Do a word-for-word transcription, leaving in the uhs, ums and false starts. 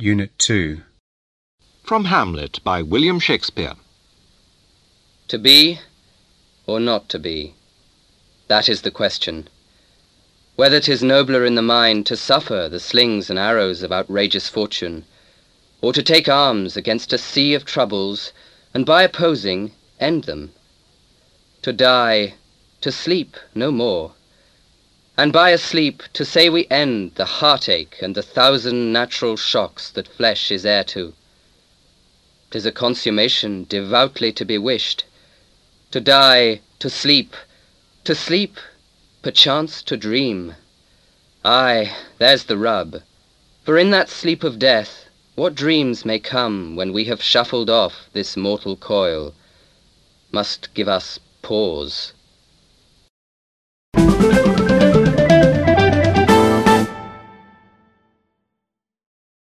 Unit two. From Hamlet by William Shakespeare. To be or not to be, that is the question. Whether 'tis nobler in the mind to suffer the slings and arrows of outrageous fortune, or to take arms against a sea of troubles, and by opposing end them. To die, to sleep no more, and by a sleep to say we end the heartache and the thousand natural shocks that flesh is heir to. 'Tis a consummation devoutly to be wished, to die, to sleep, to sleep, perchance to dream. Ay, there's the rub, for in that sleep of death what dreams may come when we have shuffled off this mortal coil, must give us pause.